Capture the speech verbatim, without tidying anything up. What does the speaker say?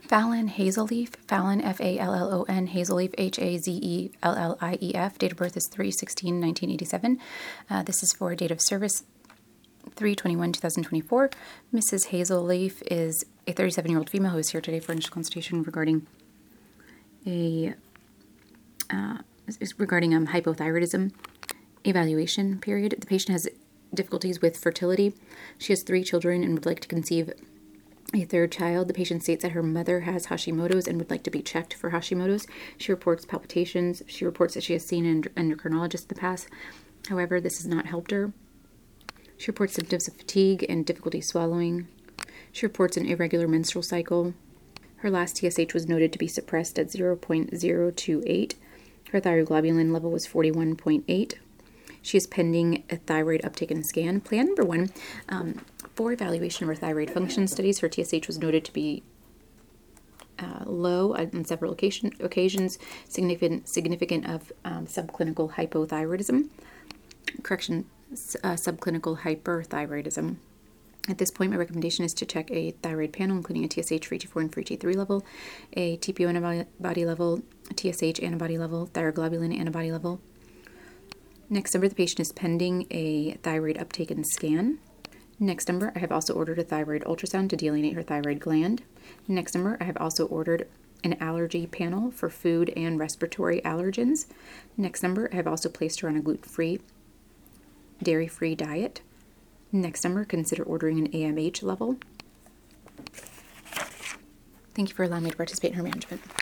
Fallon Hazelleaf, Fallon, F A L L O N, Hazelleaf, H A Z E L L I E F. Date of birth is three sixteen nineteen eighty-seven. Uh, this is for date of service three twenty-one two thousand twenty-four. Missus Hazelleaf is a thirty-seven-year-old female who is here today for initial consultation regarding a uh, regarding um, hypothyroidism evaluation period. The patient has difficulties with fertility. She has three children and would like to conceive a third child. The patient states that her mother has Hashimoto's and would like to be checked for Hashimoto's. She reports palpitations. She reports that she has seen an endocrinologist in the past. However, this has not helped her. She reports symptoms of fatigue and difficulty swallowing. She reports an irregular menstrual cycle. Her last T S H was noted to be suppressed at zero point zero two eight. Her thyroglobulin level was forty-one point eight. She is pending a thyroid uptake and scan. Plan number one, um, for evaluation of her thyroid function studies, her T S H was noted to be uh, low on several occasion, occasions, significant significant of um, subclinical hypothyroidism. Correction, uh, subclinical hyperthyroidism. At this point, my recommendation is to check a thyroid panel, including a T S H, free T four, and free T three level, a T P O antibody level, a T S H antibody level, thyroglobulin antibody level. Next number, the patient is pending a thyroid uptake and scan. Next number, I have also ordered a thyroid ultrasound to delineate her thyroid gland. Next number, I have also ordered an allergy panel for food and respiratory allergens. Next number, I have also placed her on a gluten-free, dairy-free diet. Next number, consider ordering an A M H level. Thank you for allowing me to participate in her management.